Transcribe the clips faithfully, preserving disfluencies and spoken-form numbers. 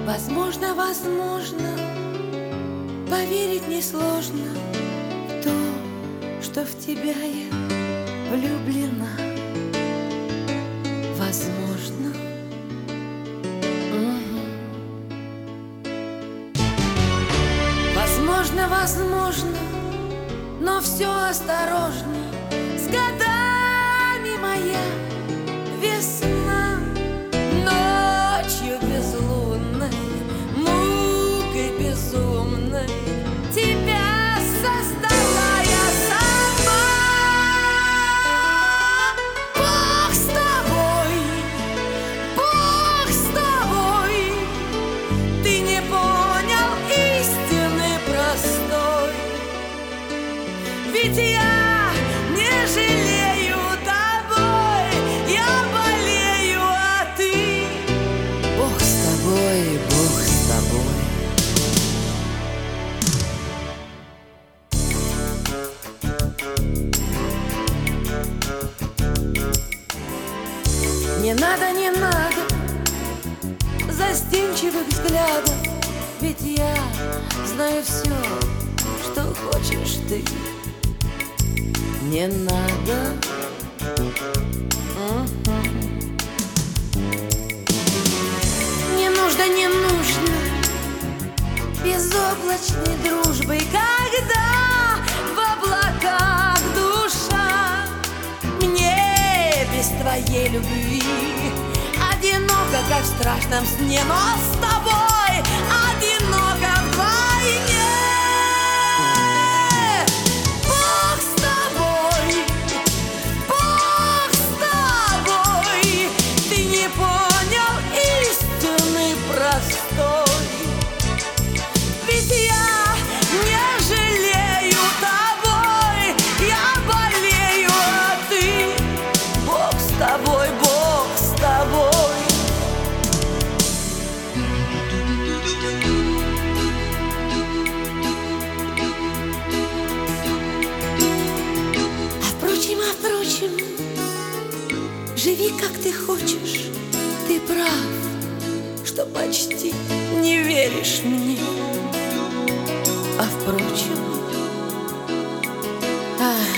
Возможно, возможно, поверить несложно в то, что в тебя я влюблена. Возможно. Угу. Возможно, возможно, но все осторожно. С годами моя весна ночью безлунной, мукой безумной тебя создала я сама. Бог с тобой, Бог с тобой, ты не понял истины простой. Ведь я не жалею тобой, я болею, а ты. Бог с тобой, Бог с тобой. Не надо, не надо застенчивых взглядов, ведь я знаю все, что хочешь ты. Не надо. Угу. Не нужно, не нужно безоблачной дружбы, когда в облаках душа. Мне без твоей любви одиноко, как в страшном сне, но с тобой одиноко вдвойне. Ведь я не жалею тобой, я болею, а ты. Бог с тобой, Бог с тобой. А впрочем, а впрочем, живи как ты хочешь, ты прав, что почти не веришь мне. А впрочем, ах,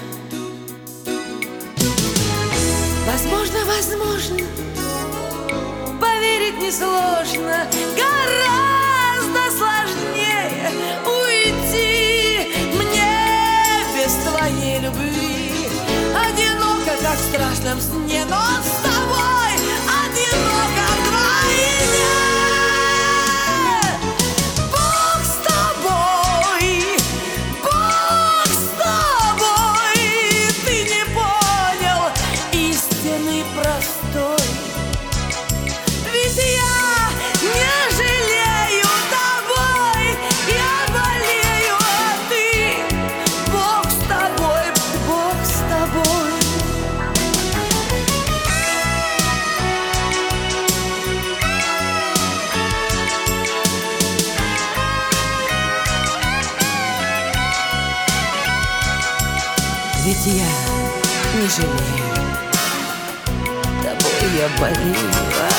возможно, возможно, поверить несложно, гораздо сложнее уйти мне без твоей любви. Одиноко, как в страшном сне, но с тобой одиноко вдвойне. Бог с тобой, Бог с тобой, ты не понял истины простой. Ведь я не жалею тобой, я болею, а ты. Бог с тобой, Бог с тобой. Ведь я не жалею тобой, я болею.